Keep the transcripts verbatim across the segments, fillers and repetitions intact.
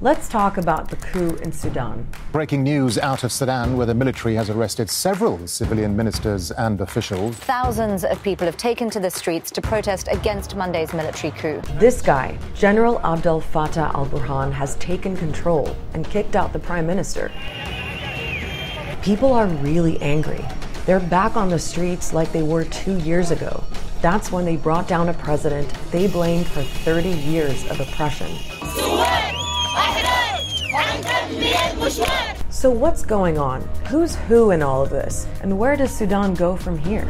Let's talk about the coup in Sudan. Breaking news out of Sudan, where the military has arrested several civilian ministers and officials. Thousands of people have taken to the streets to protest against Monday's military coup. This guy, General Abdel Fattah al-Burhan, has taken control and kicked out the prime minister. People are really angry. They're back on the streets like they were two years ago. That's when they brought down a president they blamed for thirty years of oppression. So what's going on? Who's who in all of this? And where does Sudan go from here?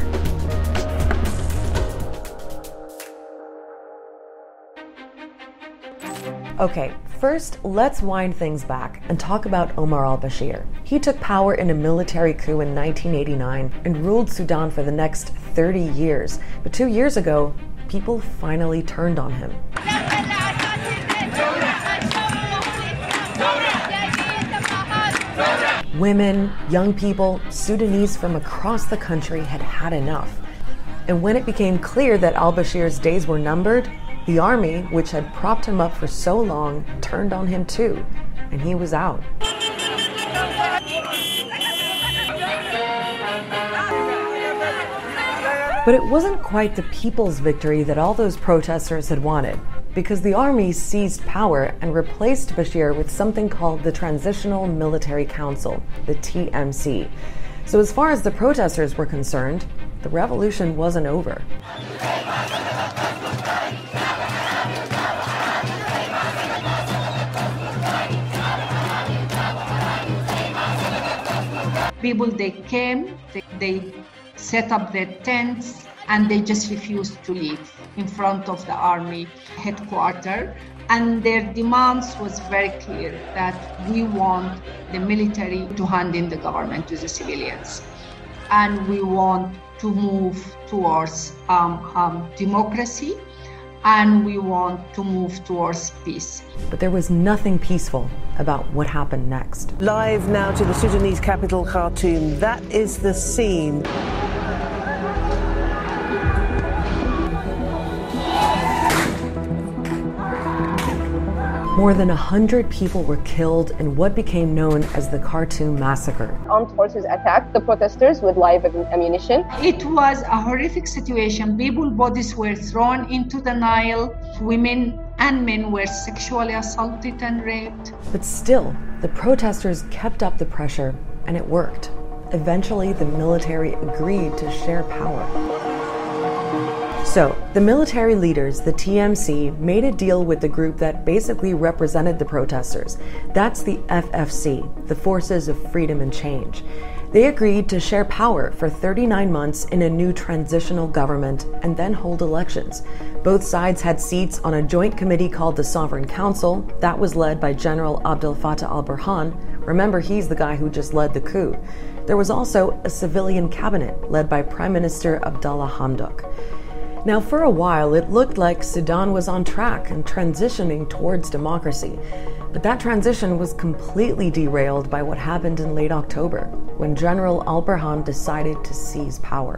Okay, first, let's wind things back and talk about Omar al-Bashir. He took power in a military coup in nineteen eighty-nine and ruled Sudan for the next thirty years. But two years ago, people finally turned on him. Women, young people, Sudanese from across the country had had enough. And when it became clear that al-Bashir's days were numbered, the army, which had propped him up for so long, turned on him too, and he was out. But it wasn't quite the people's victory that all those protesters had wanted, because the army seized power and replaced Bashir with something called the Transitional Military Council, the T M C. So as far as the protesters were concerned, the revolution wasn't over. People, they came, they, they set up their tents, and they just refused to leave in front of the army headquarters. And their demands was very clear that we want the military to hand in the government to the civilians. And we want to move towards um, um, democracy, and we want to move towards peace. But there was nothing peaceful about what happened next. Live now to the Sudanese capital, Khartoum. That is the scene. More than a hundred people were killed in what became known as the Khartoum Massacre. Armed forces attacked the protesters with live ammunition. It was a horrific situation. People's bodies were thrown into the Nile. Women and men were sexually assaulted and raped. But still, the protesters kept up the pressure, and it worked. Eventually, the military agreed to share power. So, the military leaders, the T M C, made a deal with the group that basically represented the protesters. That's the F F C, the Forces of Freedom and Change. They agreed to share power for thirty-nine months in a new transitional government and then hold elections. Both sides had seats on a joint committee called the Sovereign Council. That was led by General Abdel Fattah al-Burhan. Remember, he's the guy who just led the coup. There was also a civilian cabinet led by Prime Minister Abdallah Hamdok. Now, for a while, it looked like Sudan was on track and transitioning towards democracy. But that transition was completely derailed by what happened in late October, when General al-Burhan decided to seize power.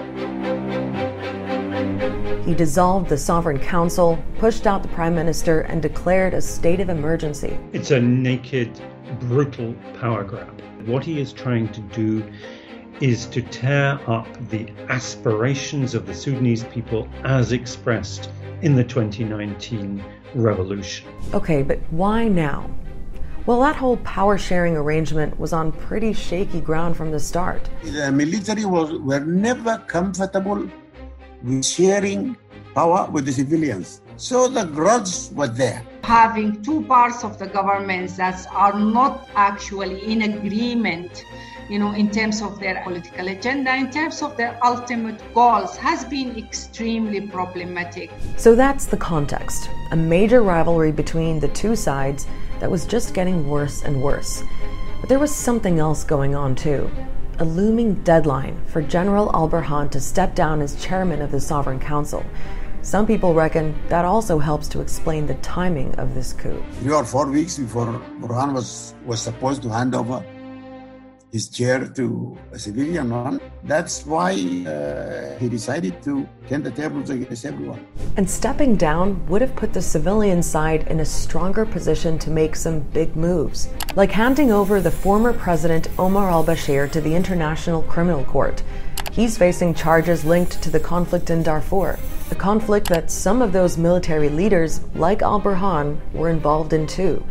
He dissolved the Sovereign Council, pushed out the Prime Minister, and declared a state of emergency. It's a naked, brutal power grab. What he is trying to do is to tear up the aspirations of the Sudanese people as expressed in the twenty nineteen revolution. Okay, but why now? Well, that whole power-sharing arrangement was on pretty shaky ground from the start. The military was, were never comfortable with sharing power with the civilians. So the grudge was there. Having two parts of the government that are not actually in agreement, you know, in terms of their political agenda, in terms of their ultimate goals, has been extremely problematic. So that's the context. A major rivalry between the two sides that was just getting worse and worse. But there was something else going on too. A looming deadline for General al-Burhan to step down as chairman of the Sovereign Council. Some people reckon that also helps to explain the timing of this coup. Three or four weeks before Burhan was, was supposed to hand over his chair to a civilian one. That's why uh, he decided to turn the tables against everyone. And stepping down would have put the civilian side in a stronger position to make some big moves, like handing over the former president Omar al-Bashir to the International Criminal Court. He's facing charges linked to the conflict in Darfur, a conflict that some of those military leaders, like al-Burhan, were involved in too.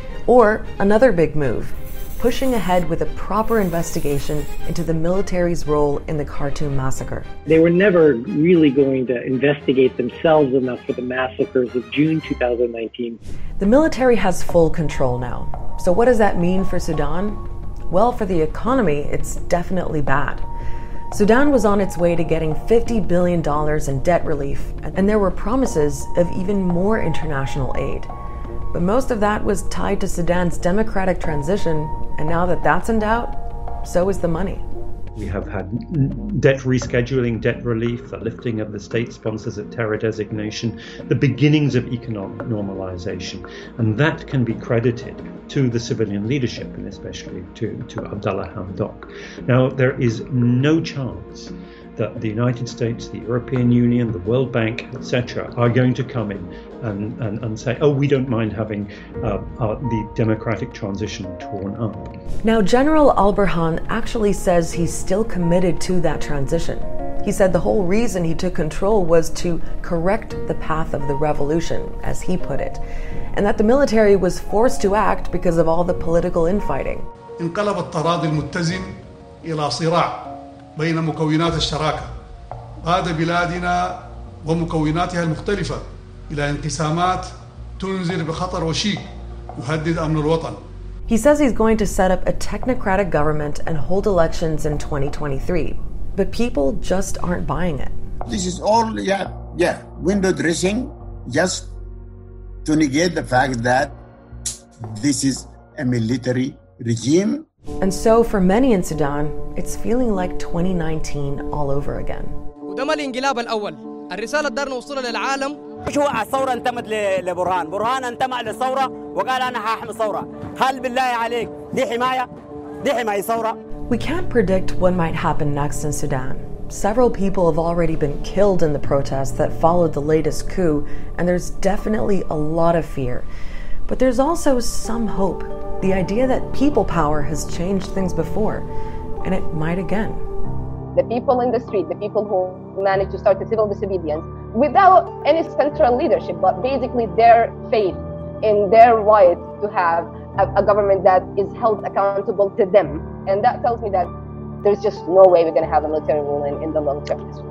Or another big move, pushing ahead with a proper investigation into the military's role in the Khartoum massacre. They were never really going to investigate themselves enough for the massacres of June two thousand nineteen. The military has full control now. So what does that mean for Sudan? Well, for the economy, it's definitely bad. Sudan was on its way to getting fifty billion dollars in debt relief, and there were promises of even more international aid. But most of that was tied to Sudan's democratic transition, and now that that's in doubt, so is the money. We have had debt rescheduling, debt relief, the lifting of the state sponsors of terror designation, the beginnings of economic normalization, and that can be credited to the civilian leadership, and especially to, to Abdallah Hamdok. Now, there is no chance that the United States, the European Union, the World Bank, et cetera, are going to come in and, and, and say, oh, we don't mind having uh, uh, the democratic transition torn up. Now, General al-Burhan actually says he's still committed to that transition. He said the whole reason he took control was to correct the path of the revolution, as he put it, and that the military was forced to act because of all the political infighting. انقلب التراضي المتزن إلى صراع بين مكونات الشراكة. قاد بلادنا ومكوناتها المختلفة إلى انقسامات تنذر بخطر وشيك يهدد أمن الوطن. He says he's going to set up a technocratic government and hold elections in twenty twenty-three, but people just aren't buying it. This is all, yeah, yeah, window dressing, just to negate the fact that this is a military regime. And so for many in Sudan, it's feeling like twenty nineteen all over again. وده الانقلاب الأول. الرسالة دارنا نوصلها للعالم. مش هو الثورة انتمت لبرهان، برهان انتمى للثورة وقال أنا هحمي الثورة. هل بالله عليك دي حماية؟ دي حماية ثورة. We can't predict what might happen next in Sudan. Several people have already been killed in the protests that followed the latest coup, and there's definitely a lot of fear. But there's also some hope. The idea that people power has changed things before, and it might again. The people in the street, the people who managed to start the civil disobedience without any central leadership, but basically their faith in their right to have a, a government that is held accountable to them. And that tells me that there's just no way we're going to have a military rule in, in the long term.